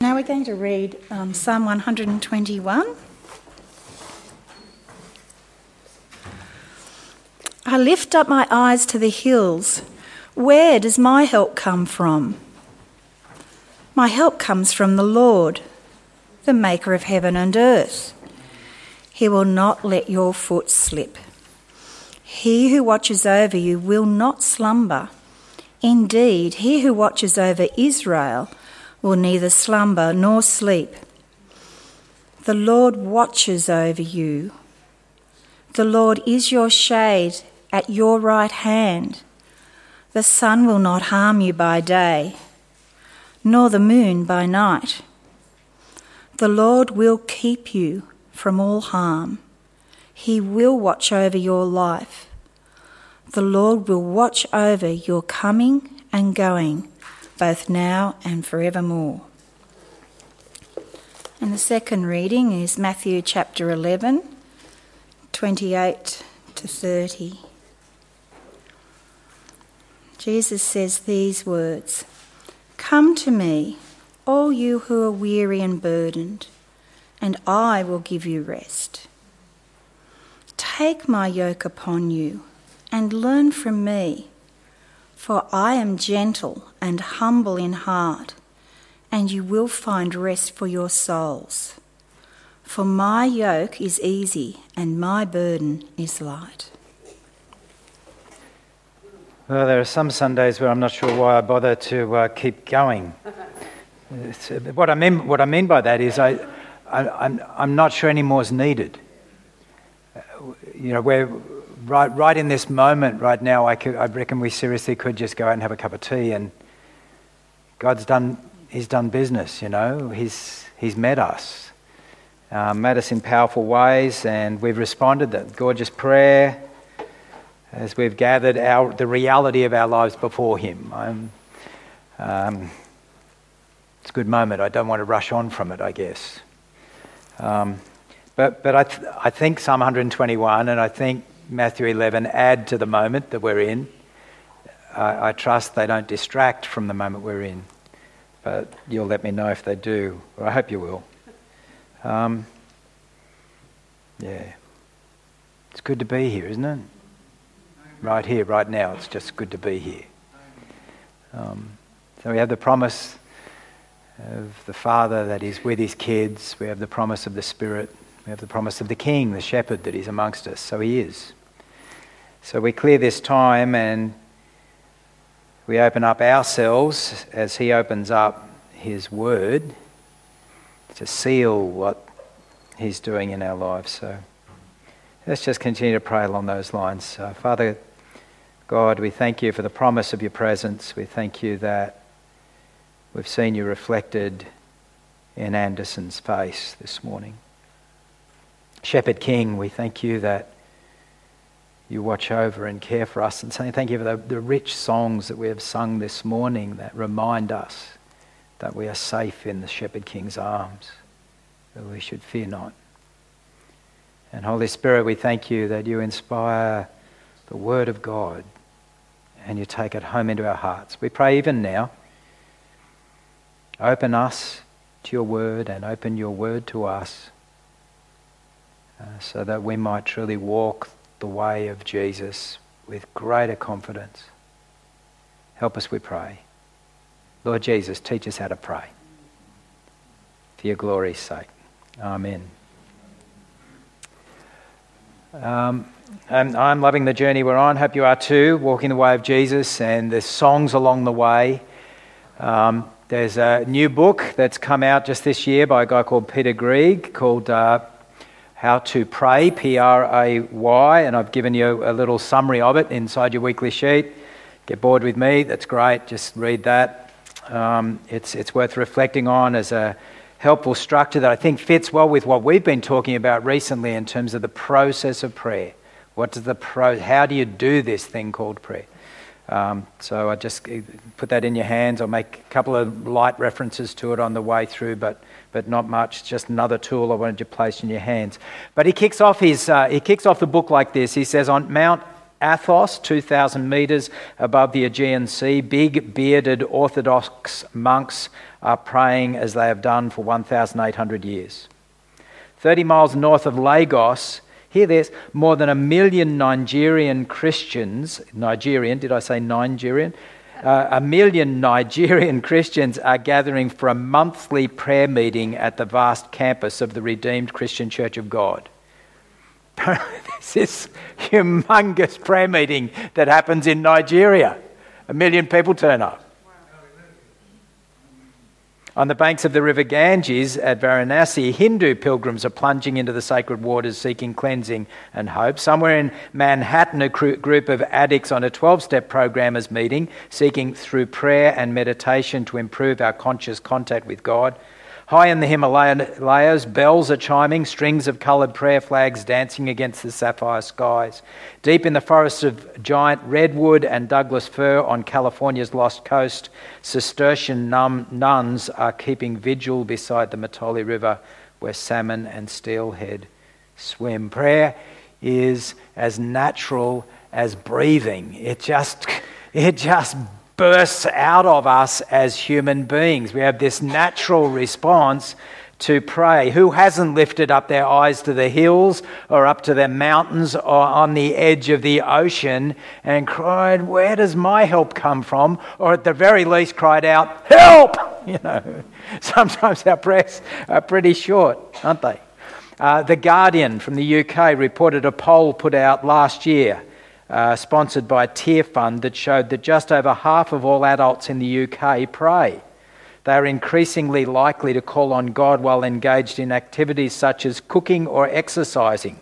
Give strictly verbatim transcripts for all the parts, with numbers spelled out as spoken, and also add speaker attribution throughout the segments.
Speaker 1: Now we're going to read um, Psalm one hundred twenty-one. I lift up my eyes to the hills. Where does my help come from? My help comes from the Lord, the maker of heaven and earth. He will not let your foot slip. He who watches over you will not slumber. Indeed, he who watches over Israel will neither slumber nor sleep. The Lord watches over you. The Lord is your shade at your right hand. The sun will not harm you by day, nor the moon by night. The Lord will keep you from all harm. He will watch over your life. The Lord will watch over your coming and going, both now and forevermore. And the second reading is Matthew chapter eleven, twenty-eight to thirty. Jesus says these words, "Come to me, all you who are weary and burdened, and I will give you rest. Take my yoke upon you and learn from me, for I am gentle and humble in heart, and you will find rest for your souls. For my yoke is easy and my burden is light."
Speaker 2: Well, there are some Sundays where I'm not sure why I bother to uh, keep going. It's, uh, what I mean, what I mean by that is, I, I, I'm, I'm not sure any more is needed. Uh, you know, we're right, right in this moment, right now. I, could, I reckon we seriously could just go out and have a cup of tea, and God's done. He's done business. You know, He's He's met us, uh, met us in powerful ways, and we've responded. That gorgeous prayer. As we've gathered our the reality of our lives before Him. Um, um, it's a good moment. I don't want to rush on from it, I guess. Um, but but I th- I think Psalm one hundred twenty-one and I think Matthew eleven add to the moment that we're in. I, I trust they don't distract from the moment we're in. But you'll let me know if they do. Or I hope you will. Um, yeah. It's good to be here, isn't it? Right here, right now, it's just good to be here. Um, so we have the promise of the Father that is with His kids. We have the promise of the Spirit. We have the promise of the King, the Shepherd that is amongst us. So He is. So we clear this time and we open up ourselves as He opens up His Word to seal what He's doing in our lives. So let's just continue to pray along those lines. Uh, Father God, we thank You for the promise of Your presence. We thank You that we've seen You reflected in Anderson's face this morning. Shepherd King, we thank You that You watch over and care for us. And say thank You for the, the rich songs that we have sung this morning that remind us that we are safe in the Shepherd King's arms, that we should fear not. And Holy Spirit, we thank You that You inspire the Word of God and You take it home into our hearts. We pray even now, open us to Your Word and open Your Word to us uh, so that we might truly walk the way of Jesus with greater confidence. Help us, we pray. Lord Jesus, teach us how to pray. For Your glory's sake. Amen. Um, and I'm loving the journey we're on. Hope you are too, walking the way of Jesus, and there's songs along the way. Um, there's a new book that's come out just this year by a guy called Peter Greig called uh, How to Pray, P R A Y, and I've given you a little summary of it inside your weekly sheet. Get bored with me, that's great, just read that. Um, it's it's worth reflecting on as a helpful structure that I think fits well with what we've been talking about recently in terms of the process of prayer. What does the pro? How do you do this thing called prayer? Um, so I just put that in your hands. I'll make a couple of light references to it on the way through, but but not much. Just another tool I wanted you to place in your hands. But he kicks off his uh, he kicks off the book like this. He says, "On Mount Athos, two thousand metres above the Aegean Sea, big bearded Orthodox monks are praying as they have done for one thousand eight hundred years. thirty miles north of Lagos, hear this, more than a million Nigerian Christians, Nigerian, did I say Nigerian? Uh, a million Nigerian Christians are gathering for a monthly prayer meeting at the vast campus of the Redeemed Christian Church of God. This is humongous prayer meeting that happens in Nigeria. A million people turn up. On the banks of the river Ganges at Varanasi, Hindu pilgrims are plunging into the sacred waters seeking cleansing and hope. Somewhere in Manhattan, a group of addicts on a twelve-step program is meeting, seeking through prayer and meditation to improve our conscious contact with God. High in the Himalayas, bells are chiming, strings of coloured prayer flags dancing against the sapphire skies. Deep in the forests of giant redwood and Douglas fir on California's Lost Coast, Cistercian num- nuns are keeping vigil beside the Matoli River where salmon and steelhead swim. Prayer is as natural as breathing. It just, it just bursts out of us as human beings. We have this natural response to pray. Who hasn't lifted up their eyes to the hills or up to the mountains or on the edge of the ocean and cried, where does my help come from? Or at the very least cried out, help! You know, sometimes our prayers are pretty short, aren't they? Uh, the Guardian from the U K reported a poll put out last year Uh, sponsored by Tear Fund that showed that just over half of all adults in the U K pray. They are increasingly likely to call on God while engaged in activities such as cooking or exercising.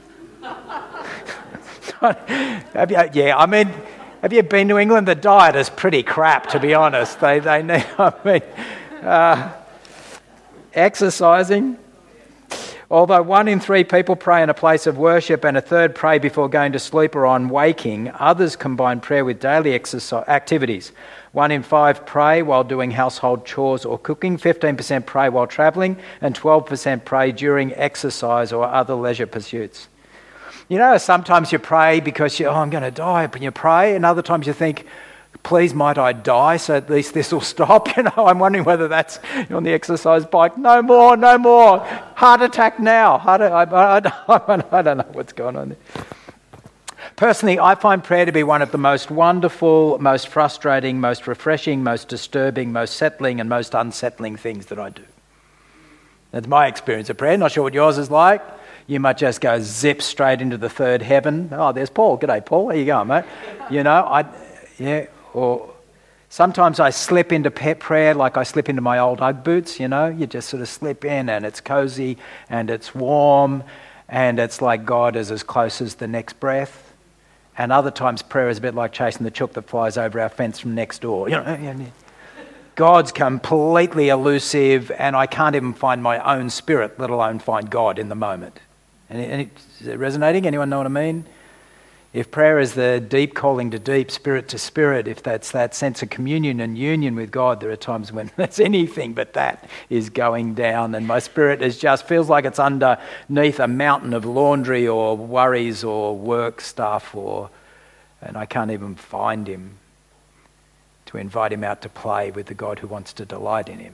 Speaker 2: have you, yeah, I mean, have you been to England? The diet is pretty crap, to be honest. They, they need, I mean, uh, exercising. Although one in three people pray in a place of worship and a third pray before going to sleep or on waking, others combine prayer with daily exercise activities. One in five pray while doing household chores or cooking, fifteen percent pray while travelling, and twelve percent pray during exercise or other leisure pursuits. You know, sometimes you pray because you, oh, I'm going to die, but you pray, and other times you think, please might I die so at least this will stop. You know, I'm wondering whether that's on the exercise bike. No more, no more. Heart attack now. Heart, I, I, I, I don't know what's going on there. Personally, I find prayer to be one of the most wonderful, most frustrating, most refreshing, most disturbing, most settling and most unsettling things that I do. That's my experience of prayer. Not sure what yours is like. You might just go zip straight into the third heaven. Oh, there's Paul. G'day, Paul. How you going, mate? You know, I, yeah... Or sometimes I slip into pet prayer like I slip into my old Ugg boots, you know. You just sort of slip in and it's cozy and it's warm and it's like God is as close as the next breath. And other times prayer is a bit like chasing the chook that flies over our fence from next door. You know, God's completely elusive and I can't even find my own spirit, let alone find God in the moment. And it, is it resonating? Anyone know what I mean? If prayer is the deep calling to deep, spirit to spirit, if that's that sense of communion and union with God, there are times when that's anything but that is going down and my spirit is just feels like it's underneath a mountain of laundry or worries or work stuff, or and I can't even find him to invite him out to play with the God who wants to delight in him.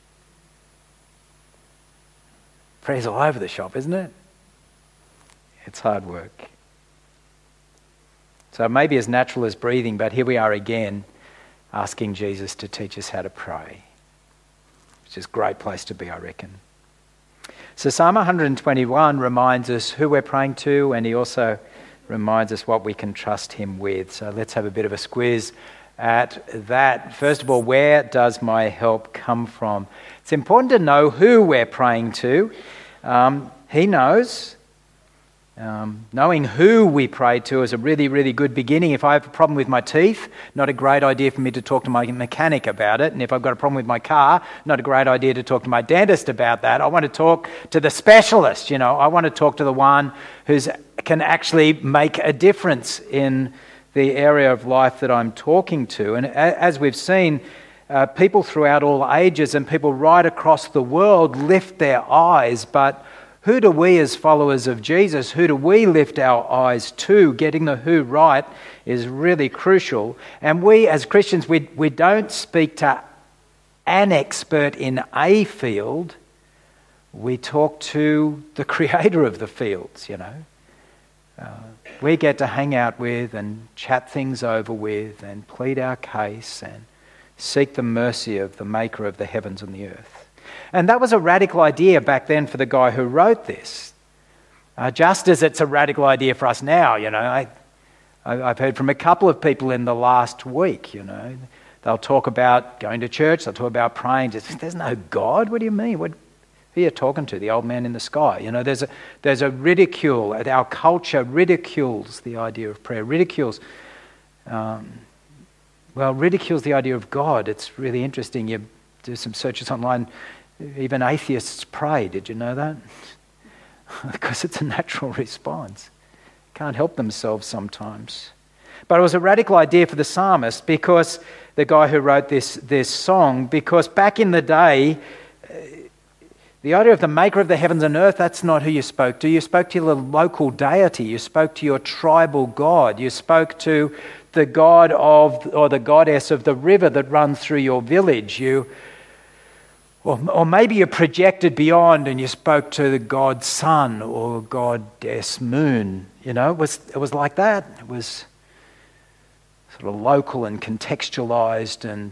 Speaker 2: Prayer's all over the shop, isn't it? It's hard work. So it may be as natural as breathing, but here we are again asking Jesus to teach us how to pray. Which is a great place to be, I reckon. So Psalm one twenty-one reminds us who we're praying to, and he also reminds us what we can trust him with. So let's have a bit of a squiz at that. First of all, where does my help come from? It's important to know who we're praying to. Um, he knows. Um, knowing who we pray to is a really, really good beginning. If I have a problem with my teeth, not a great idea for me to talk to my mechanic about it. And if I've got a problem with my car, not a great idea to talk to my dentist about that. I want to talk to the specialist, you know. I want to talk to the one who can actually make a difference in the area of life that I'm talking to. And as we've seen, uh, people throughout all ages and people right across the world lift their eyes, but Who do we as followers of Jesus, who do we lift our eyes to? Getting the who right is really crucial. And we as Christians, we, we don't speak to an expert in a field. We talk to the creator of the fields, you know. Uh, we get to hang out with and chat things over with and plead our case and seek the mercy of the maker of the heavens and the earth. And that was a radical idea back then for the guy who wrote this. Uh, just as it's a radical idea for us now, you know. I, I, I've heard from a couple of people in the last week, you know. They'll talk about going to church, they'll talk about praying. Just, there's no God? What do you mean? What, who are you talking to? The old man in the sky. You know, there's a, there's a ridicule. Our culture ridicules the idea of prayer, ridicules... Um, well, ridicules the idea of God. It's really interesting. You do some searches online. Even atheists pray. Did you know that? Because it's a natural response. Can't help themselves sometimes. But it was a radical idea for the psalmist, because the guy who wrote this, this song, because back in the day, the idea of the maker of the heavens and earth, that's not who you spoke to. You spoke to your local deity. You spoke to your tribal god. You spoke to the god of, or the goddess of the river that runs through your village. You, or, or maybe you projected beyond and you spoke to the god sun or goddess moon. You know, it was, it was like that. It was sort of local and contextualized. And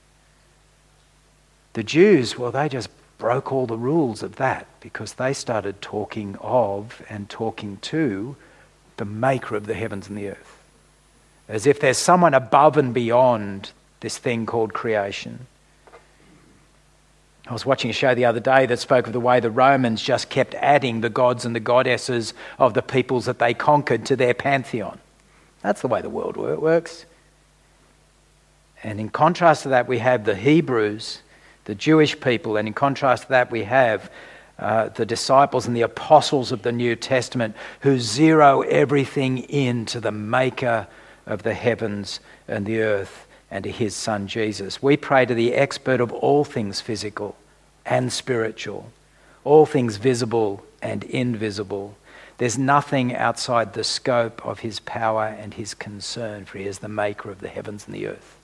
Speaker 2: the Jews, well, they just broke all the rules of that, because they started talking of and talking to the maker of the heavens and the earth, as if there's someone above and beyond this thing called creation. I was watching a show the other day that spoke of the way the Romans just kept adding the gods and the goddesses of the peoples that they conquered to their pantheon. That's the way the world works. And in contrast to that, we have the Hebrews, the Jewish people, and in contrast to that, we have uh, the disciples and the apostles of the New Testament, who zero everything into the maker of the heavens and the earth and to his son Jesus. We pray to the expert of all things physical and spiritual, all things visible and invisible. There's nothing outside the scope of his power and his concern, for he is the maker of the heavens and the earth.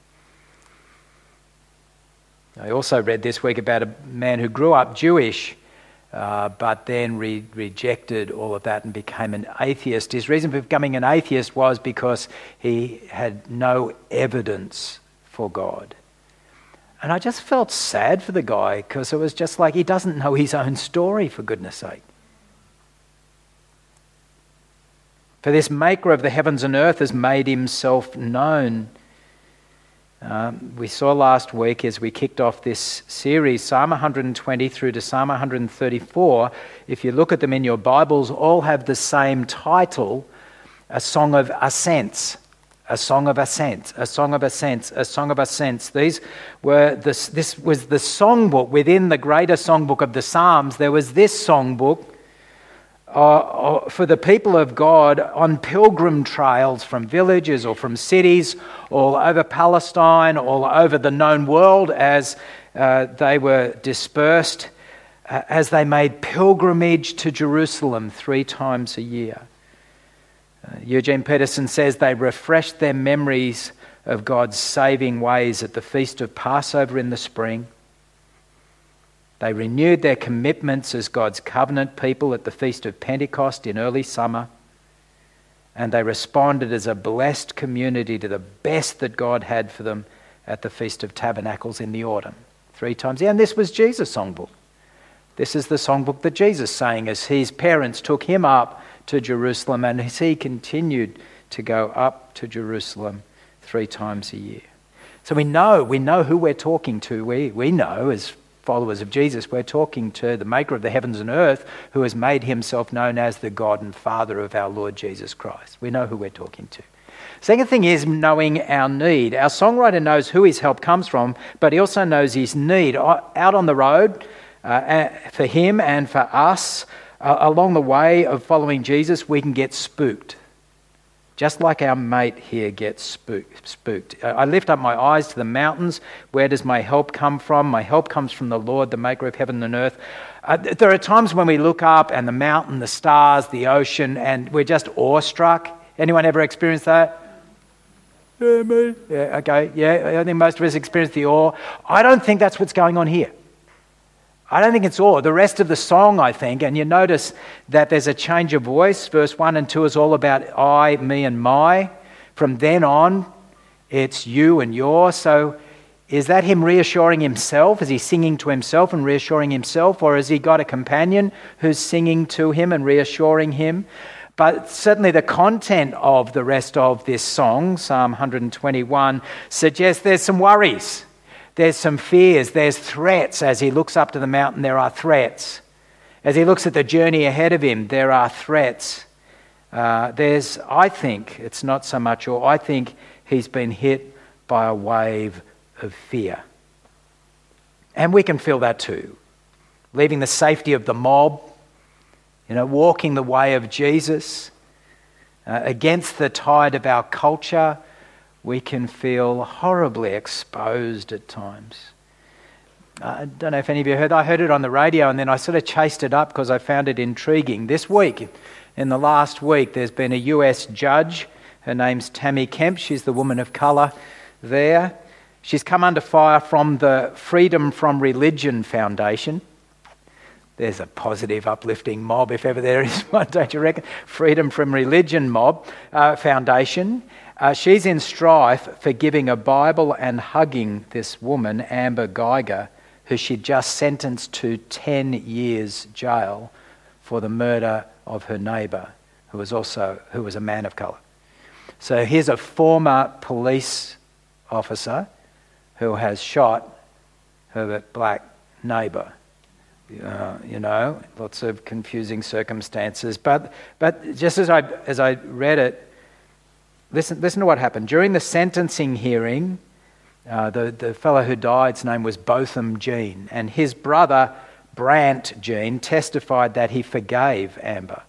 Speaker 2: I also read this week about a man who grew up Jewish, uh, but then re- rejected all of that and became an atheist. His reason for becoming an atheist was because he had no evidence for God. And I just felt sad for the guy, because it was just like he doesn't know his own story, for goodness sake. For this maker of the heavens and earth has made himself known. Um, we saw last week, as we kicked off this series, Psalm one hundred twenty through to Psalm one hundred thirty-four, if you look at them in your Bibles, all have the same title, a song of ascents, a song of ascents, a song of ascents, a song of ascents. These were this, this was the songbook within the greater songbook of the Psalms. There was this songbook Uh, for the people of God on pilgrim trails from villages or from cities all over Palestine, all over the known world, as uh, they were dispersed, uh, as they made pilgrimage to Jerusalem three times a year. Uh, Eugene Peterson says they refreshed their memories of God's saving ways at the Feast of Passover in the spring. They renewed their commitments as God's covenant people at the Feast of Pentecost in early summer. And they responded as a blessed community to the best that God had for them at the Feast of Tabernacles in the autumn. Three times. Yeah, and this was Jesus' songbook. This is the songbook that Jesus sang as his parents took him up to Jerusalem, and as he continued to go up to Jerusalem three times a year. So we know, we know who we're talking to. We, we know as followers of Jesus, we're talking to the maker of the heavens and earth, who has made himself known as the God and Father of our Lord Jesus Christ. We know who we're talking to. Second thing is knowing our need. Our songwriter knows who his help comes from, but he also knows his need. Out on the road, uh, for him and for us, uh, along the way of following Jesus, we can get spooked. just like our mate here gets spooked. spooked. I lift up my eyes to the mountains. Where does my help come from? My help comes from the Lord, the maker of heaven and earth. Uh, there are times when we look up and the mountain, the stars, the ocean, and we're just awestruck. Anyone ever experienced that? Yeah, me. Yeah, okay. Yeah, I think most of us experience the awe. I don't think that's what's going on here. I don't think it's awe. The rest of the song, I think, and you notice that there's a change of voice. Verse one and two is all about I, me, and my. From then on, it's you and your. So is that him reassuring himself? Is he singing to himself and reassuring himself? Or has he got a companion who's singing to him and reassuring him? But certainly the content of the rest of this song, Psalm one twenty-one, suggests there's some worries. There's some fears, there's threats. As he looks up to the mountain, there are threats. As he looks at the journey ahead of him, there are threats. Uh, there's, I think, it's not so much awe, I think he's been hit by a wave of fear. And we can feel that too. Leaving the safety of the mob, you know, walking the way of Jesus, uh, against the tide of our culture, we can feel horribly exposed at times. I don't know if any of you heard. I heard it on the radio and then I sort of chased it up because I found it intriguing. This week, in the last week, there's been a U S judge. Her name's Tammy Kemp. She's the woman of colour there. She's come under fire from the Freedom from Religion Foundation. There's a positive, uplifting mob, if ever there is one, don't you reckon? Freedom from Religion mob uh, Foundation. Uh, she's in strife for giving a Bible and hugging this woman, Amber Guyger, who she just sentenced to ten years jail for the murder of her neighbour, who was also who was a man of colour. So here's a former police officer who has shot her black neighbour. Uh, you know, lots of confusing circumstances. But but just as I as I read it, listen listen to what happened. During the sentencing hearing, uh, the, the fellow who died's name was Botham Jean, and his brother, Brant Jean, testified that he forgave Amber.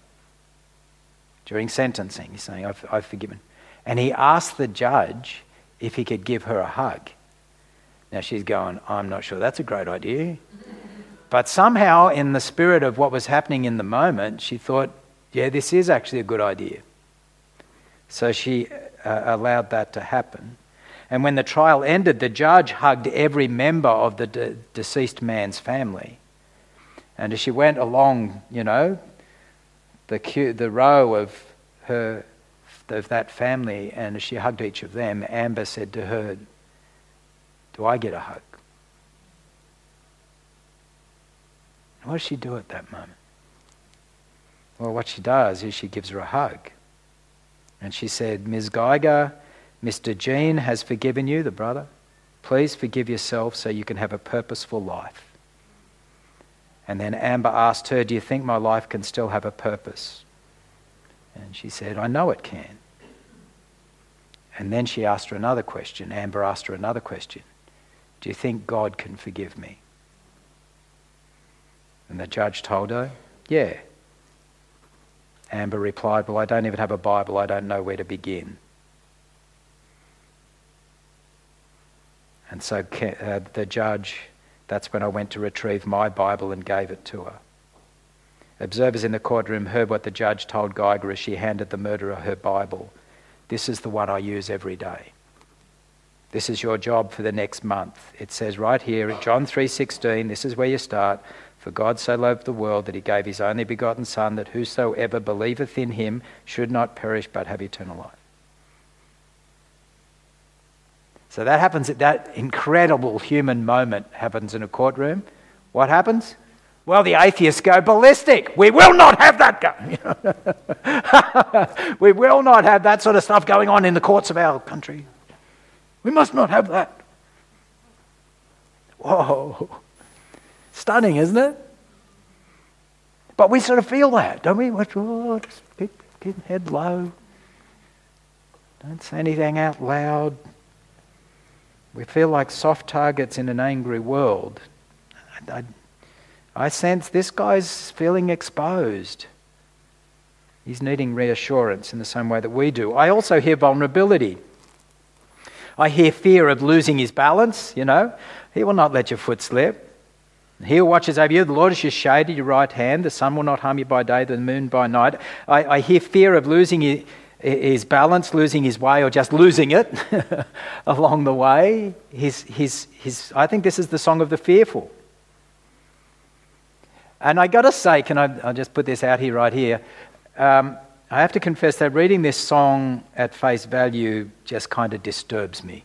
Speaker 2: During sentencing, he's saying, I've, I've forgiven. And he asked the judge if he could give her a hug. Now she's going, I'm not sure that's a great idea. But somehow, in the spirit of what was happening in the moment, she thought, yeah, this is actually a good idea. So she uh, allowed that to happen. And when the trial ended, the judge hugged every member of the de- deceased man's family. And as she went along, you know, the queue, the row of her, of that family, and as she hugged each of them, Amber said to her, do I get a hug? What does she do at that moment? Well, what she does is she gives her a hug. And she said, Miz Guyger, Mister Jean has forgiven you, the brother. Please forgive yourself so you can have a purposeful life. And then Amber asked her, do you think my life can still have a purpose? And she said, I know it can. And then she asked her another question. Amber asked her another question. Do you think God can forgive me? And the judge told her, yeah. Amber replied, well, I don't even have a Bible. I don't know where to begin. And so uh, the judge, that's when I went to retrieve my Bible and gave it to her. Observers in the courtroom heard what the judge told Guyger as she handed the murderer her Bible. This is the one I use every day. This is your job for the next month. It says right here at John three sixteen, this is where you start. For God so loved the world that he gave his only begotten Son, that whosoever believeth in him should not perish but have eternal life. So that happens, at that incredible human moment happens in a courtroom. What happens? Well, the atheists go ballistic. We will not have that go. We will not have that sort of stuff going on in the courts of our country. We must not have that. Whoa. Stunning, isn't it? But we sort of feel that, don't we? Oh, just keep, keep head low. Don't say anything out loud. We feel like soft targets in an angry world. I, I, I sense this guy's feeling exposed. He's needing reassurance in the same way that we do. I also hear vulnerability. I hear fear of losing his balance, you know. He will not let your foot slip. He who watches over you, the Lord is your shade at your right hand. The sun will not harm you by day, the moon by night. I, I hear fear of losing his, his balance, losing his way, or just losing it along the way. His, his, his, I think this is the song of the fearful. And I got to say, can I I'll just put this out here right here. Um, I have to confess that reading this song at face value just kind of disturbs me.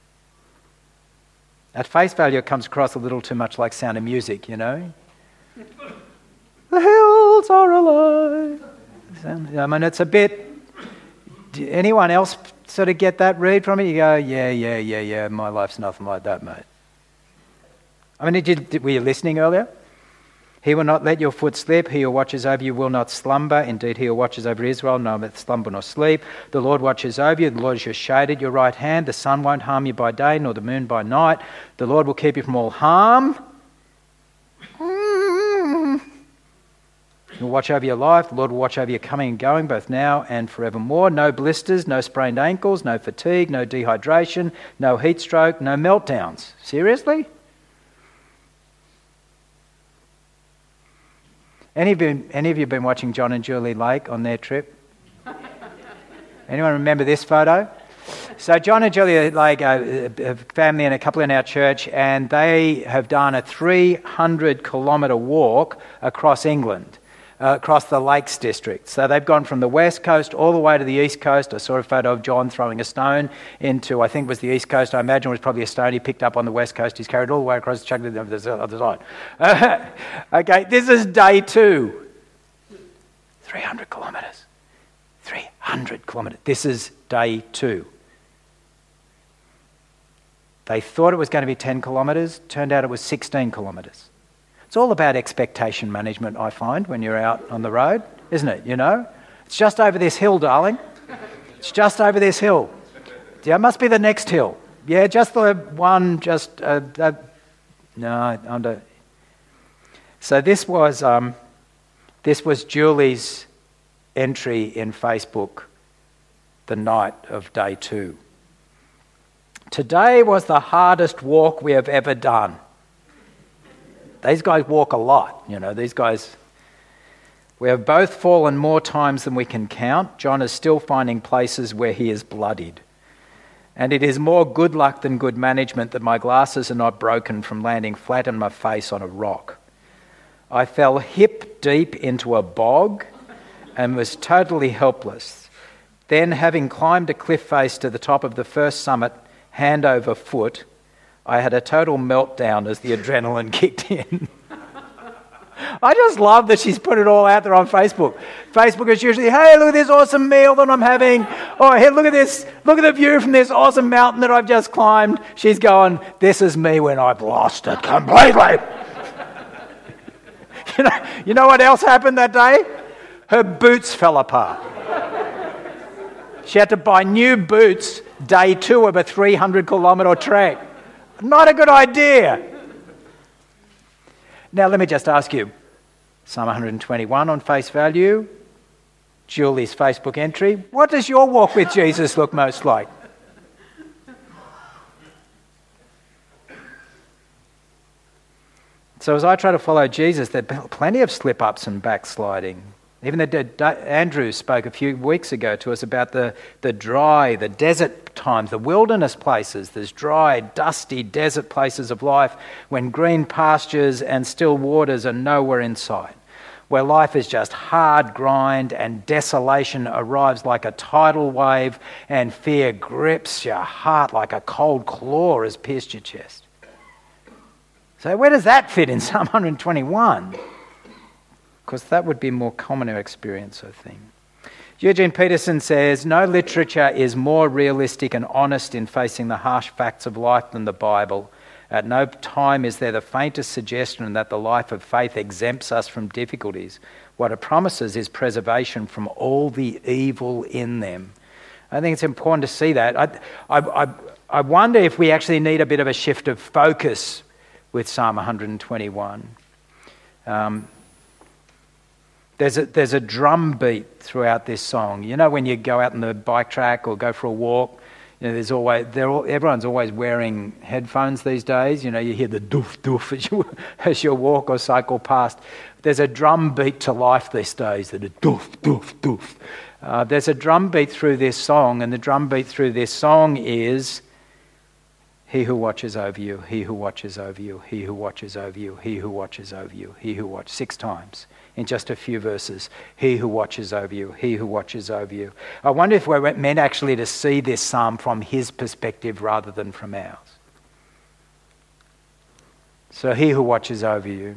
Speaker 2: At face value, it comes across a little too much like Sound of Music, you know. The hills are alive. I mean, it's a bit... Do anyone else sort of get that read from it? You go, yeah, yeah, yeah, yeah, my life's nothing like that, mate. I mean, did you, did, were you listening earlier? He will not let your foot slip. He who watches over you will not slumber. Indeed, he who watches over Israel will not slumber nor sleep. The Lord watches over you. The Lord is your shade at your right hand. The sun won't harm you by day, nor the moon by night. The Lord will keep you from all harm. He will watch over your life. The Lord will watch over your coming and going, both now and forevermore. No blisters, no sprained ankles, no fatigue, no dehydration, no heat stroke, no meltdowns. Seriously? Any of you, any of you been watching John and Julie Lake on their trip? Anyone remember this photo? So John and Julie are like a, a family and a couple in our church, and they have done a three hundred kilometre walk across England, uh, across the Lakes District. So they've gone from the west coast all the way to the east coast. I saw a photo of John throwing a stone into, I think it was the east coast. I imagine it was probably a stone he picked up on the west coast. He's carried all the way across, chucked it over the other side. Uh, okay, this is day two. three hundred kilometres. three hundred kilometres. This is day two. They thought it was going to be ten kilometres. Turned out it was sixteen kilometres. It's all about expectation management, I find, when you're out on the road, isn't it? You know? It's just over this hill, darling. It's just over this hill. Yeah, it must be the next hill. Yeah, just the one, just... Uh, uh, no, under... So this was, um, this was Julie's entry in Facebook the night of day two. Today was the hardest walk we have ever done. These guys walk a lot, you know, these guys... We have both fallen more times than we can count. John is still finding places where he is bloodied. And it is more good luck than good management that my glasses are not broken from landing flat on my face on a rock. I fell hip deep into a bog and was totally helpless. Then, having climbed a cliff face to the top of the first summit, hand over foot, I had a total meltdown as the adrenaline kicked in. I just love that she's put it all out there on Facebook. Facebook is usually, hey, look at this awesome meal that I'm having. Oh, hey, look at this. Look at the view from this awesome mountain that I've just climbed. She's going, this is me when I've lost it completely. you know, you know what else happened that day? Her boots fell apart. She had to buy new boots day two of a three hundred kilometre trek. Not a good idea. Now, let me just ask you, Psalm one hundred twenty-one on face value, Julie's Facebook entry, what does your walk with Jesus look most like? So as I try to follow Jesus, there are plenty of slip-ups and backsliding. Even the, Andrew spoke a few weeks ago to us about the, the dry, the desert times, the wilderness places. There's dry, dusty desert places of life when green pastures and still waters are nowhere in sight, where life is just hard grind and desolation arrives like a tidal wave and fear grips your heart like a cold claw has pierced your chest. So where does that fit in Psalm one hundred twenty-one? Because that would be more common experience, I think. Eugene Peterson says, no literature is more realistic and honest in facing the harsh facts of life than the Bible. At no time is there the faintest suggestion that the life of faith exempts us from difficulties. What it promises is preservation from all the evil in them. I think it's important to see that. I, I, I, I wonder if we actually need a bit of a shift of focus with Psalm one hundred twenty-one. Um, There's a, there's a drum beat throughout this song. You know when you go out on the bike track or go for a walk, you know, there's always, they're all, everyone's always wearing headphones these days. You know, you hear the doof doof as you, as you walk or cycle past. There's a drum beat to life these days, that a doof doof doof. Uh, there's a drum beat through this song, and the drum beat through this song is, he who watches over you, he who watches over you, he who watches over you, he who watches over you, he who watches, six times in just a few verses. He who watches over you, he who watches over you. I wonder if we're meant actually to see this psalm from his perspective rather than from ours. So he who watches over you.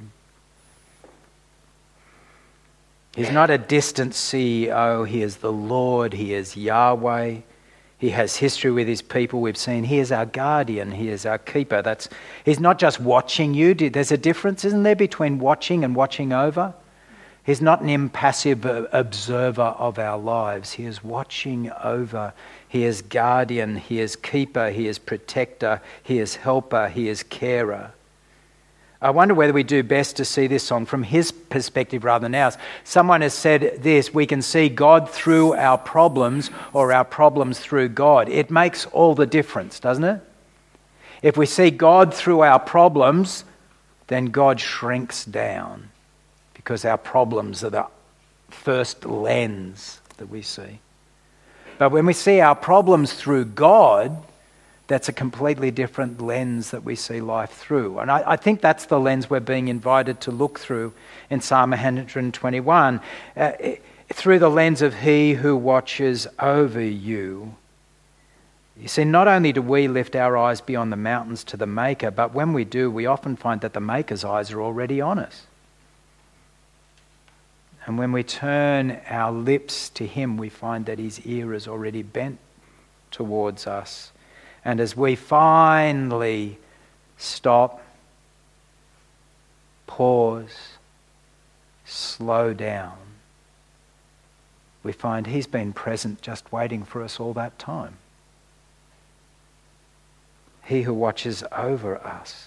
Speaker 2: He's not a distant C E O, he is the Lord, he is Yahweh. He has history with his people. We've seen he is our guardian, he is our keeper. That's, he's not just watching you. There's a difference, isn't there, between watching and watching over? He's not an impassive observer of our lives. He is watching over. He is guardian, he is keeper, he is protector, he is helper, he is carer. I wonder whether we do best to see this song from his perspective rather than ours. Someone has said this, we can see God through our problems or our problems through God. It makes all the difference, doesn't it? If we see God through our problems, then God shrinks down because our problems are the first lens that we see. But when we see our problems through God, that's a completely different lens that we see life through. And I, I think that's the lens we're being invited to look through in Psalm one hundred twenty-one. Uh, through the lens of he who watches over you. You see, not only do we lift our eyes beyond the mountains to the Maker, but when we do, we often find that the Maker's eyes are already on us. And when we turn our lips to him, we find that his ear is already bent towards us. And as we finally stop, pause, slow down, we find he's been present just waiting for us all that time. He who watches over us.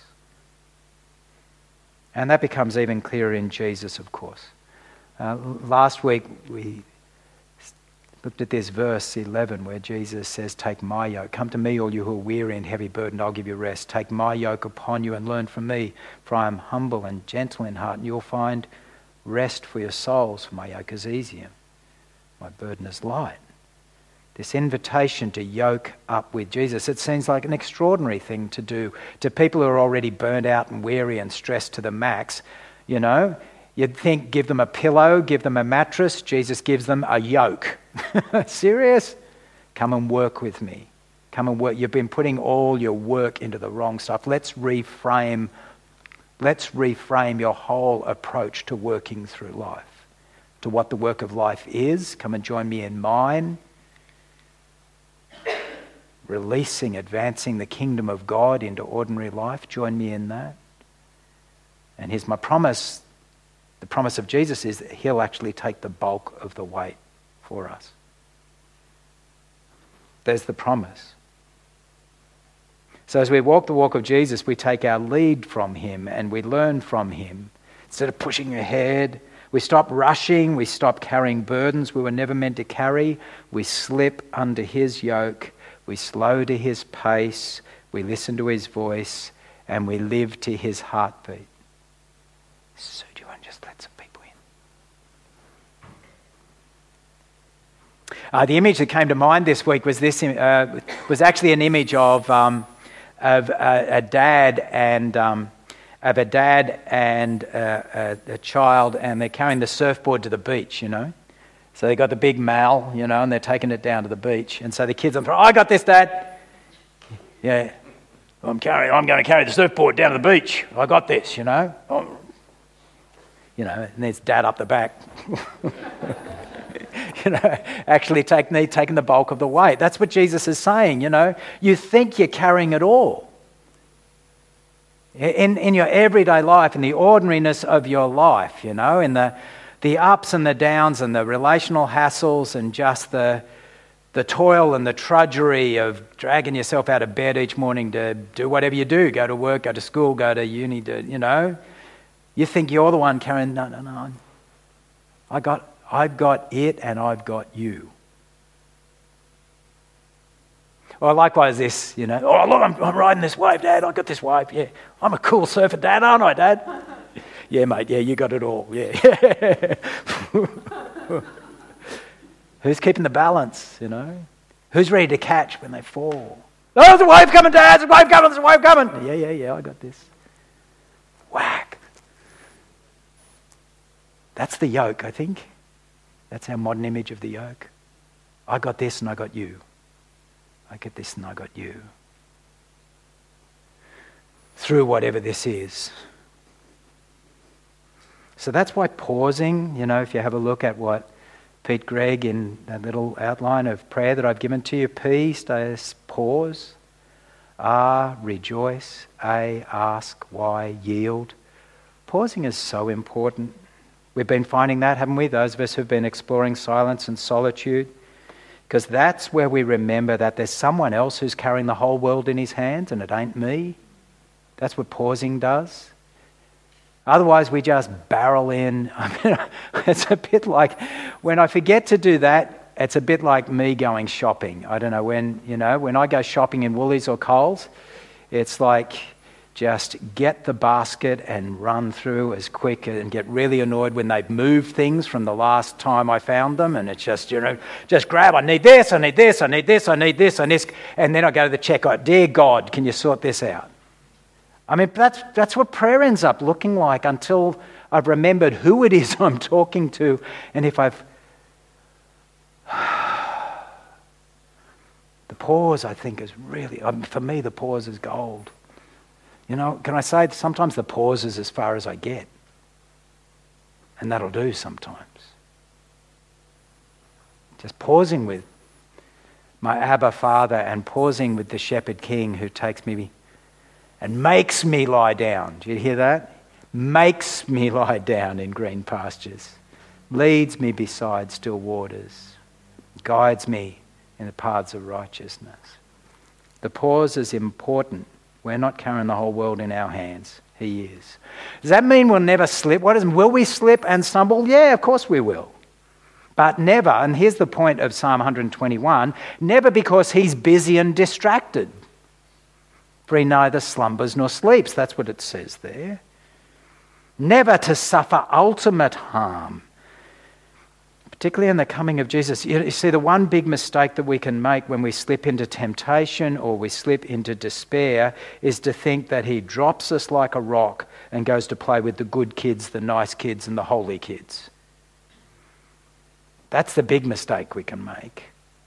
Speaker 2: And that becomes even clearer in Jesus, of course. Uh, last week we looked at this verse eleven where Jesus says, take my yoke. Come to me, all you who are weary and heavy burdened, I'll give you rest. Take my yoke upon you and learn from me, for I am humble and gentle in heart, and you'll find rest for your souls, for my yoke is easier, my burden is light. This invitation to yoke up with Jesus, it seems like an extraordinary thing to do to people who are already burnt out and weary and stressed to the max. You know, you'd think give them a pillow, give them a mattress. Jesus gives them a yoke. Serious? Come and work with me. Come and work. You've been putting all your work into the wrong stuff. Let's reframe, let's reframe your whole approach to working through life, to what the work of life is. Come and join me in mine. Releasing, advancing the kingdom of God into ordinary life. Join me in that. And here's my promise. The promise of Jesus is that he'll actually take the bulk of the weight for us. There's the promise. So as we walk the walk of Jesus, we take our lead from him and we learn from him. Instead of pushing ahead, we stop rushing, we stop carrying burdens we were never meant to carry. We slip under his yoke, we slow to his pace, we listen to his voice, and we live to his heartbeat. So do you want to just let some people in? Uh, the image that came to mind this week was this. Uh, was actually an image of um, of a, a dad and um, of a dad and a, a, a child, and they're carrying the surfboard to the beach. You know, so they got the big mal, you know, and they're taking it down to the beach. And so the kids are, oh, I got this, Dad. Yeah, I'm carrying. I'm going to carry the surfboard down to the beach. I got this, you know. Oh. You know, and there's Dad up the back. You know, actually take, taking the bulk of the weight. That's what Jesus is saying, you know. You think you're carrying it all. In, in your everyday life, in the ordinariness of your life, you know, in the, the ups and the downs and the relational hassles and just the, the toil and the trudgery of dragging yourself out of bed each morning to do whatever you do, go to work, go to school, go to uni, to, you know. You think you're the one carrying, no, no, no. I got, I've got it and I've got you. Or likewise this, you know, oh look, I'm, I'm riding this wave, Dad, I got this wave, yeah. I'm a cool surfer, Dad, aren't I, Dad? Yeah, mate, yeah, you got it all, yeah. Who's keeping the balance, you know? Who's ready to catch when they fall? Oh, there's a wave coming, Dad, there's a wave coming, there's a wave coming. Yeah, yeah, yeah, I got this. Whack. That's the yoke, I think. That's our modern image of the yoke. I got this and I got you. I get this and I got you. Through whatever this is. So that's why pausing, you know, if you have a look at what Pete Gregg in that little outline of prayer that I've given to you, P stays pause, R, rejoice, A, ask, Y, yield. Pausing is so important. We've been finding that, haven't we? Those of us who've been exploring silence and solitude. Because that's where we remember that there's someone else who's carrying the whole world in his hands and it ain't me. That's what pausing does. Otherwise, we just barrel in. I mean, it's a bit like, when I forget to do that, it's a bit like me going shopping. I don't know, when, you know, when I go shopping in Woolies or Coles, it's like just get the basket and run through as quick and get really annoyed when they've moved things from the last time I found them. And it's just, you know, just grab, I need this, I need this, I need this, I need this, and this. And then I go to the checkout, dear God, can you sort this out? I mean, that's that's what prayer ends up looking like until I've remembered who it is I'm talking to. And if I've... The pause, I think, is really... Um, for me, the pause is gold. You know, can I say sometimes the pause is as far as I get. And that'll do sometimes. Just pausing with my Abba Father and pausing with the Shepherd King who takes me and makes me lie down. Do you hear that? Makes me lie down in green pastures. Leads me beside still waters. Guides me in the paths of righteousness. The pause is important. We're not carrying the whole world in our hands. He is. Does that mean we'll never slip? What is, will we slip and stumble? Yeah, of course we will. But never, and here's the point of Psalm one twenty-one, never because he's busy and distracted. For he neither slumbers nor sleeps. That's what it says there. Never to suffer ultimate harm. Particularly in the coming of Jesus. You see, the one big mistake that we can make when we slip into temptation or we slip into despair is to think that he drops us like a rock and goes to play with the good kids, the nice kids, and the holy kids. That's the big mistake we can make.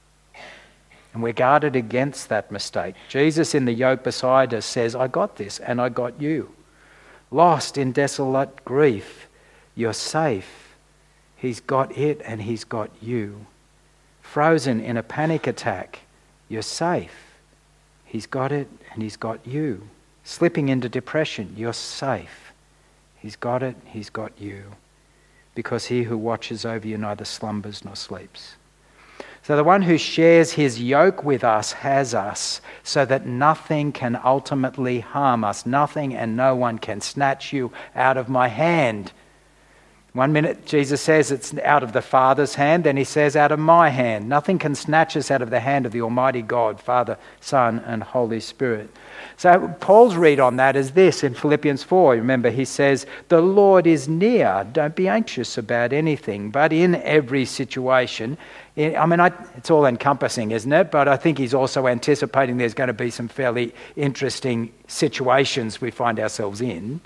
Speaker 2: And we're guarded against that mistake. Jesus in the yoke beside us says, I got this and I got you. Lost in desolate grief, you're safe. He's got it and he's got you. Frozen in a panic attack, you're safe. He's got it and he's got you. Slipping into depression, you're safe. He's got it, he's got you. Because he who watches over you neither slumbers nor sleeps. So the one who shares his yoke with us has us so that nothing can ultimately harm us. Nothing and no one can snatch you out of my hand. One minute Jesus says it's out of the Father's hand, then he says out of my hand. Nothing can snatch us out of the hand of the Almighty God, Father, Son and Holy Spirit. So Paul's read on that is this in Philippians four. Remember, he says, the Lord is near. Don't be anxious about anything, but in every situation. I mean, I, it's all encompassing, isn't it? But I think he's also anticipating there's going to be some fairly interesting situations we find ourselves in.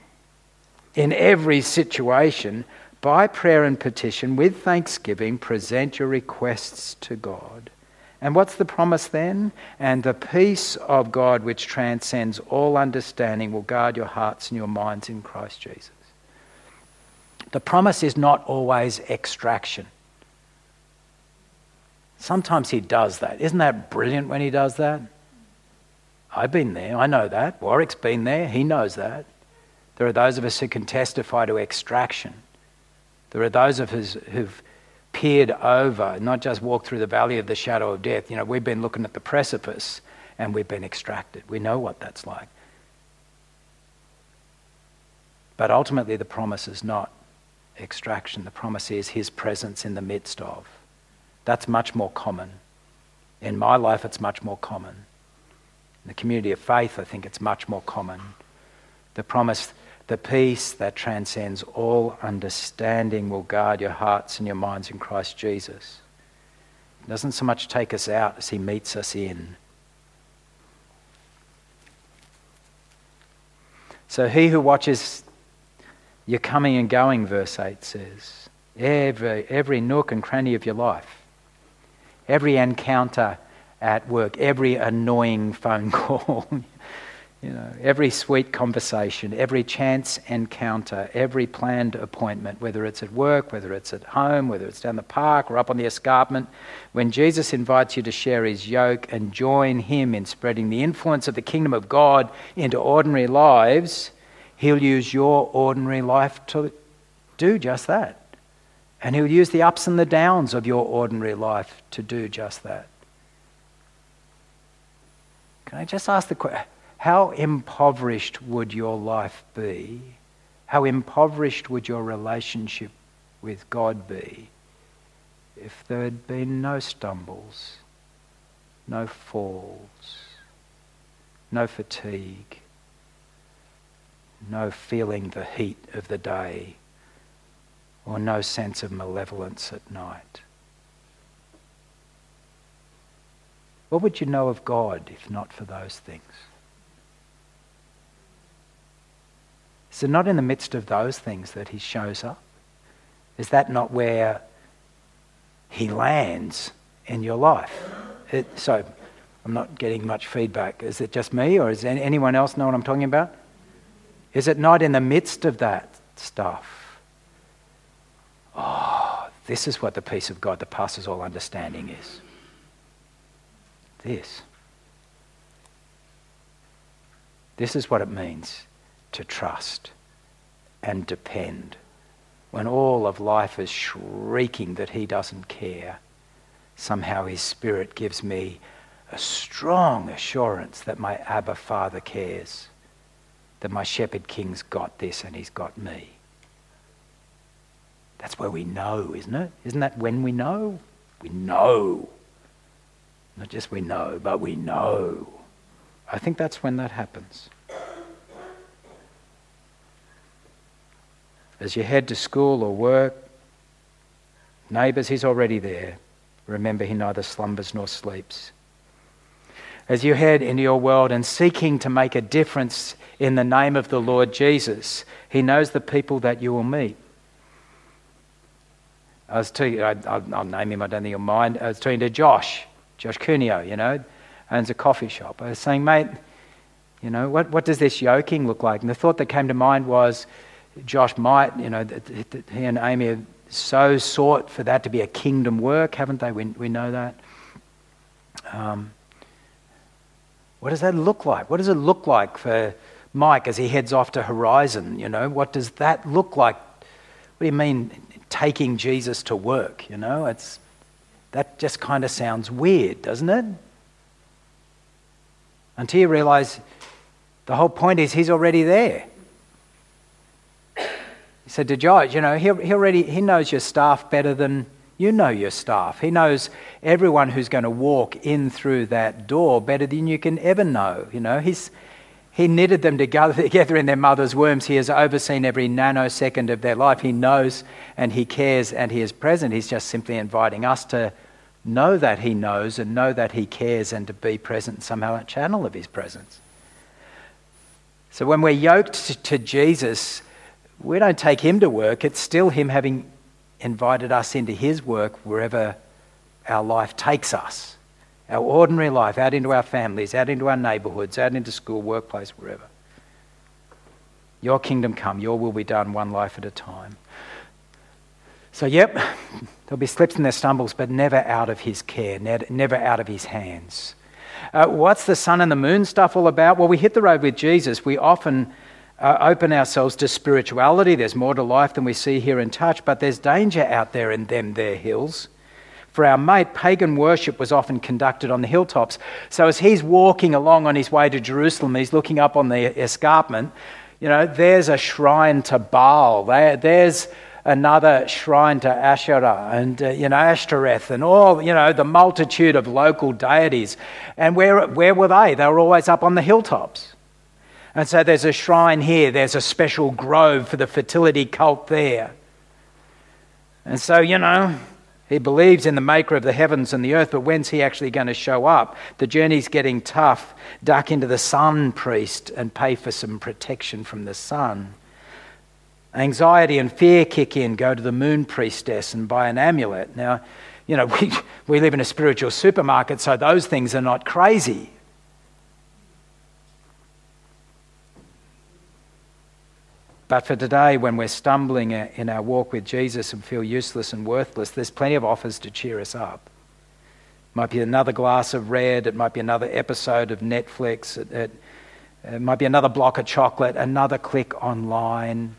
Speaker 2: In every situation, by prayer and petition, with thanksgiving, present your requests to God. And what's the promise then? And the peace of God, which transcends all understanding, will guard your hearts and your minds in Christ Jesus. The promise is not always extraction. Sometimes he does that. Isn't that brilliant when he does that? I've been there. I know that. Warwick's been there. He knows that. There are those of us who can testify to extraction. There are those of us who've peered over, not just walked through the valley of the shadow of death. You know, we've been looking at the precipice and we've been extracted. We know what that's like. But ultimately the promise is not extraction. The promise is his presence in the midst of. That's much more common. In my life, it's much more common. In the community of faith, I think it's much more common. The promise, the peace that transcends all understanding will guard your hearts and your minds in Christ Jesus. It doesn't so much take us out as he meets us in. So he who watches your coming and going, verse eight says, every, every nook and cranny of your life, every encounter at work, every annoying phone call, you know, every sweet conversation, every chance encounter, every planned appointment, whether it's at work, whether it's at home, whether it's down the park or up on the escarpment, when Jesus invites you to share his yoke and join him in spreading the influence of the kingdom of God into ordinary lives, he'll use your ordinary life to do just that. And he'll use the ups and the downs of your ordinary life to do just that. Can I just ask the question, how impoverished would your life be? How impoverished would your relationship with God be if there had been no stumbles, no falls, no fatigue, no feeling the heat of the day, or no sense of malevolence at night? What would you know of God if not for those things? Is it not in the midst of those things that he shows up? Is that not where he lands in your life? It, so, I'm not getting much feedback. Is it just me, or does anyone else know what I'm talking about? Is it not in the midst of that stuff? Oh, this is what the peace of God that passes all understanding is. This. This is what it means to trust and depend. When all of life is shrieking that he doesn't care, somehow his Spirit gives me a strong assurance that my Abba Father cares, that my Shepherd King's got this and he's got me. That's where we know, isn't it? Isn't that when we know? We know. Not just we know, but we know. I think that's when that happens. As you head to school or work, neighbours, he's already there. Remember, he neither slumbers nor sleeps. As you head into your world and seeking to make a difference in the name of the Lord Jesus, he knows the people that you will meet. I was telling you, I, I'll, I'll name him, I don't think you'll mind. I was talking to Josh, Josh Cuneo, you know, owns a coffee shop. I was saying, mate, you know, what, what does this yoking look like? And the thought that came to mind was, Josh might, you know, that, that he and Amy have so sought for that to be a kingdom work, haven't they? We, we know that. Um, what does that look like? What does it look like for Mike as he heads off to Horizon? You know, what does that look like? What do you mean taking Jesus to work? You know, it's that just kind of sounds weird, doesn't it? Until you realise the whole point is he's already there. He said to George, you know, he, he already he knows your staff better than you know your staff. He knows everyone who's going to walk in through that door better than you can ever know. You know, he's he knitted them together, together in their mother's wombs. He has overseen every nanosecond of their life. He knows and he cares and he is present. He's just simply inviting us to know that he knows and know that he cares and to be present and somehow a channel of his presence. So when we're yoked to, to Jesus, we don't take him to work. It's still him having invited us into his work wherever our life takes us. Our ordinary life, out into our families, out into our neighbourhoods, out into school, workplace, wherever. Your kingdom come, your will be done, one life at a time. So yep, there'll be slips and there's stumbles, but never out of his care, never out of his hands. Uh, what's the sun and the moon stuff all about? Well, we hit the road with Jesus. We often Uh, open ourselves to spirituality. There's more to life than we see, hear and touch, but there's danger out there in them there hills. For our mate, pagan worship was often conducted on the hilltops. So as he's walking along on his way to Jerusalem, he's looking up on the escarpment, you know, there's a shrine to Baal. There, there's another shrine to Asherah and, uh, you know, Ashtoreth and all, you know, the multitude of local deities. And where, where were they? They were always up on the hilltops. And so there's a shrine here, there's a special grove for the fertility cult there. And so, you know, he believes in the maker of the heavens and the earth, but when's he actually going to show up? The journey's getting tough. Duck into the sun priest and pay for some protection from the sun. Anxiety and fear kick in, go to the moon priestess and buy an amulet. Now, you know, we, we live in a spiritual supermarket, so those things are not crazy. But for today, when we're stumbling in our walk with Jesus and feel useless and worthless, there's plenty of offers to cheer us up. It might be another glass of red, it might be another episode of Netflix, it, it, it might be another block of chocolate, another click online.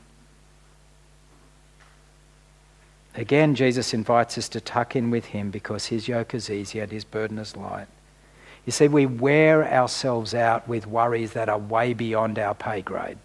Speaker 2: Again, Jesus invites us to tuck in with him because his yoke is easy and his burden is light. You see, we wear ourselves out with worries that are way beyond our pay grade.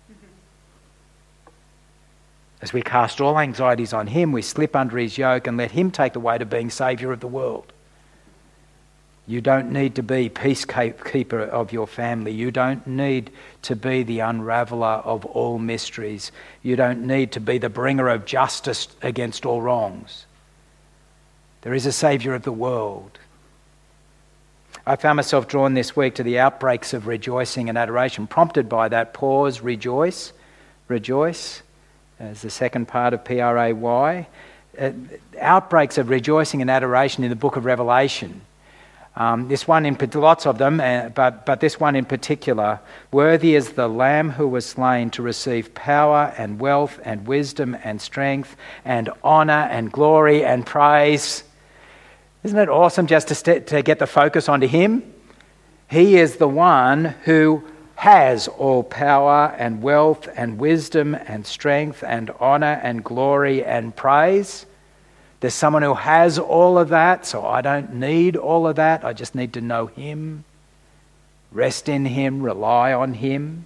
Speaker 2: As we cast all anxieties on him, we slip under his yoke and let him take the weight of being saviour of the world. You don't need to be peacekeeper of your family. You don't need to be the unraveller of all mysteries. You don't need to be the bringer of justice against all wrongs. There is a saviour of the world. I found myself drawn this week to the outbreaks of rejoicing and adoration, prompted by that pause, rejoice, rejoice. As the second part of P R A Y, uh, outbreaks of rejoicing and adoration in the book of Revelation. Um, this one, in lots of them, uh, but, but this one in particular, worthy is the Lamb who was slain to receive power and wealth and wisdom and strength and honour and glory and praise. Isn't it awesome just to, st- to get the focus onto him? He is the one who has all power and wealth and wisdom and strength and honour and glory and praise. There's someone who has all of that, so I don't need all of that. I just need to know him, rest in him, rely on him,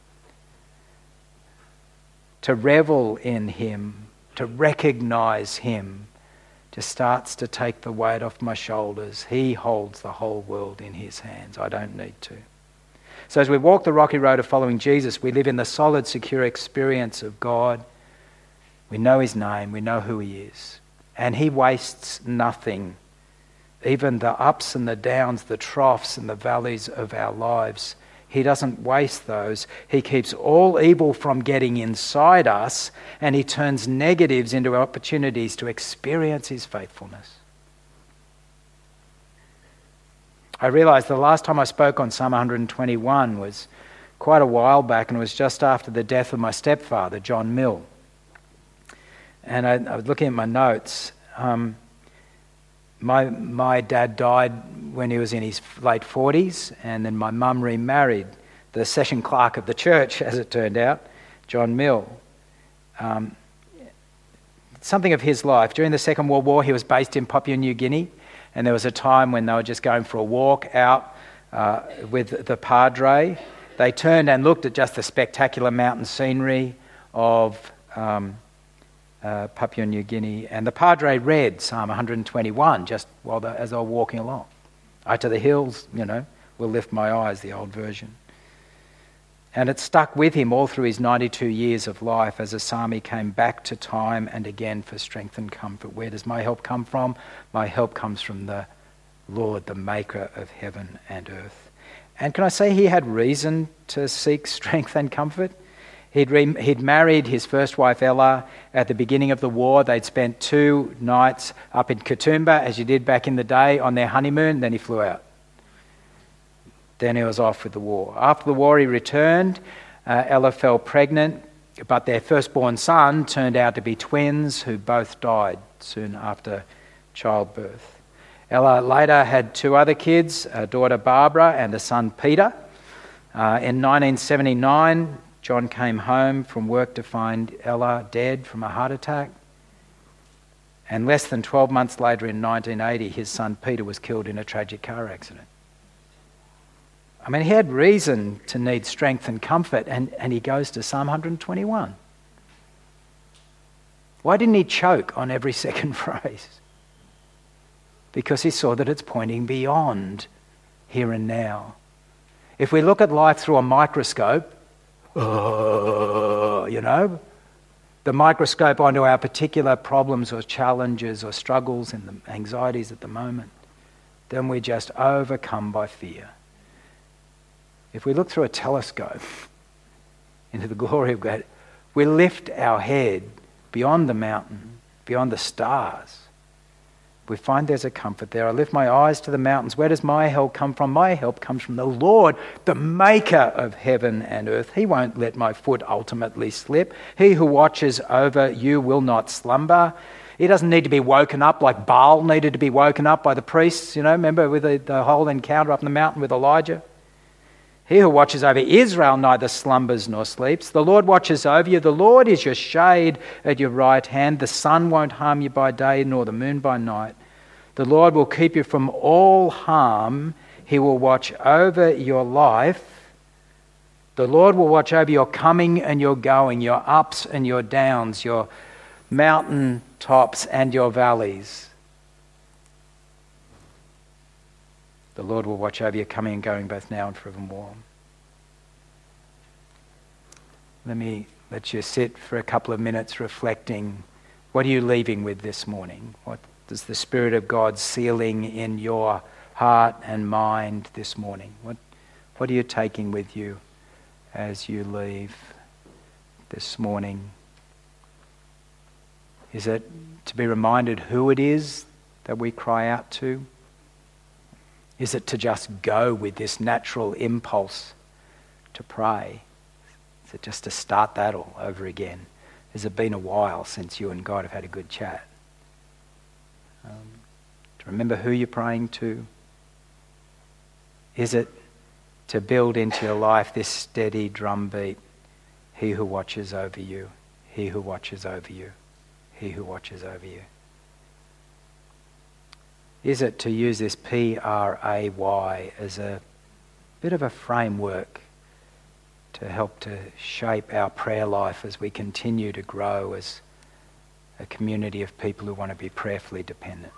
Speaker 2: to revel in him, to recognise him, just starts to take the weight off my shoulders. He holds the whole world in his hands. I don't need to. So as we walk the rocky road of following Jesus, we live in the solid, secure experience of God. We know his name, we know who he is. And he wastes nothing. Even the ups and the downs, the troughs and the valleys of our lives, he doesn't waste those. He keeps all evil from getting inside us, and he turns negatives into opportunities to experience his faithfulness. I realised the last time I spoke on Psalm one twenty-one was quite a while back, and it was just after the death of my stepfather, John Mill. And I, I was looking at my notes. Um, my my dad died when he was in his late forties, and then my mum remarried the session clerk of the church, as it turned out, John Mill. Um, something of his life. During the Second World War, he was based in Papua New Guinea. And there was a time when they were just going for a walk out uh, with the Padre. They turned and looked at just the spectacular mountain scenery of um, uh, Papua New Guinea. And the Padre read Psalm one twenty-one just while they, as they were walking along. I to the hills, you know, will lift my eyes, the old version. And it stuck with him all through his ninety-two years of life as a psalm he came back to time and again for strength and comfort. Where does my help come from? My help comes from the Lord, the maker of heaven and earth. And can I say he had reason to seek strength and comfort? He'd, re- he'd married his first wife Ella at the beginning of the war. They'd spent two nights up in Katoomba, as you did back in the day, on their honeymoon. Then he flew out. Then he was off with the war. After the war, he returned. Uh, Ella fell pregnant, but their firstborn son turned out to be twins who both died soon after childbirth. Ella later had two other kids, a daughter Barbara and a son Peter. Uh, in nineteen seventy-nine, John came home from work to find Ella dead from a heart attack. And less than twelve months later, in nineteen eighty, his son Peter was killed in a tragic car accident. I mean, he had reason to need strength and comfort, and, and he goes to Psalm one twenty-one. Why didn't he choke on every second phrase? Because he saw that it's pointing beyond here and now. If we look at life through a microscope, uh, you know, the microscope onto our particular problems or challenges or struggles and the anxieties at the moment, then we're just overcome by fear. If we look through a telescope into the glory of God, we lift our head beyond the mountain, beyond the stars. We find there's a comfort there. I lift my eyes to the mountains. Where does my help come from? My help comes from the Lord, the maker of heaven and earth. He won't let my foot ultimately slip. He who watches over you will not slumber. He doesn't need to be woken up like Baal needed to be woken up by the priests. You know, remember with the, the whole encounter up in the mountain with Elijah? He who watches over Israel neither slumbers nor sleeps. The Lord watches over you. The Lord is your shade at your right hand. The sun won't harm you by day, nor the moon by night. The Lord will keep you from all harm. He will watch over your life. The Lord will watch over your coming and your going, your ups and your downs, your mountain tops and your valleys. The Lord will watch over your coming and going both now and forevermore. Let me let you sit for a couple of minutes reflecting. What are you leaving with this morning? What is the Spirit of God sealing in your heart and mind this morning? What, what are you taking with you as you leave this morning? Is it to be reminded who it is that we cry out to? Is it to just go with this natural impulse to pray? Is it just to start that all over again? Has it been a while since you and God have had a good chat? Um, to remember who you're praying to? Is it to build into your life this steady drumbeat? He who watches over you, he who watches over you, he who watches over you. Is it to use this P R A Y as a bit of a framework to help to shape our prayer life as we continue to grow as a community of people who want to be prayerfully dependent?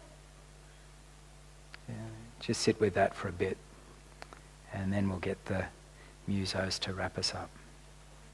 Speaker 2: Yeah, just sit with that for a bit, and then we'll get the musos to wrap us up.